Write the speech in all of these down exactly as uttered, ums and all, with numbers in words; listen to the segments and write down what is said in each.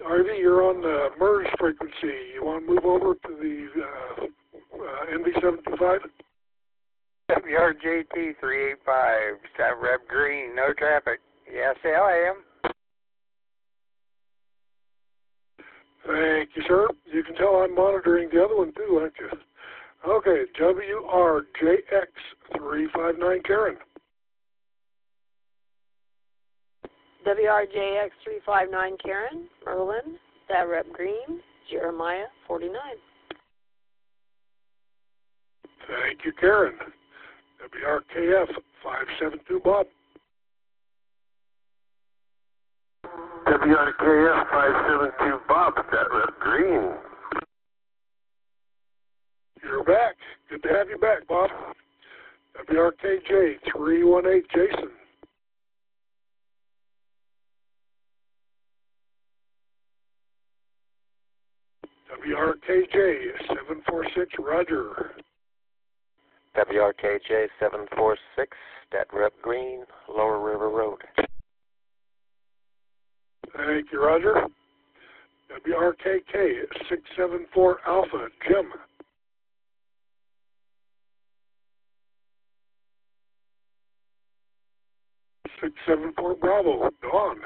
Ivy, you're on the MERS frequency. You want to move over to the uh, uh, N V seven two five? W R J T three eight five, Sat Rep Green, no traffic. Yes, I am. Thank you, sir. You can tell I'm monitoring the other one too, aren't you? Okay, W R J X three five nine, Karen. W R J X three five nine, Karen, Merlin, Sat Rep Green, Jeremiah forty-nine. Thank you, Karen. W R K F five seven two, Bob. W R K F five seven two, Bob, Sat Rep Green. You're back. Good to have you back, Bob. W R K J three one eight, Jason. W R K J seven four six, Roger. W R K J seven four six, Stat Rep Green, Lower River Road. Thank you, Roger. W R K K six seven four, Alpha, Jim. six seven four, Bravo, Dawn.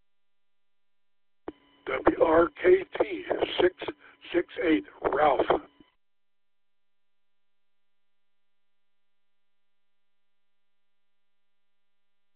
W R K T six six eight, Ralph.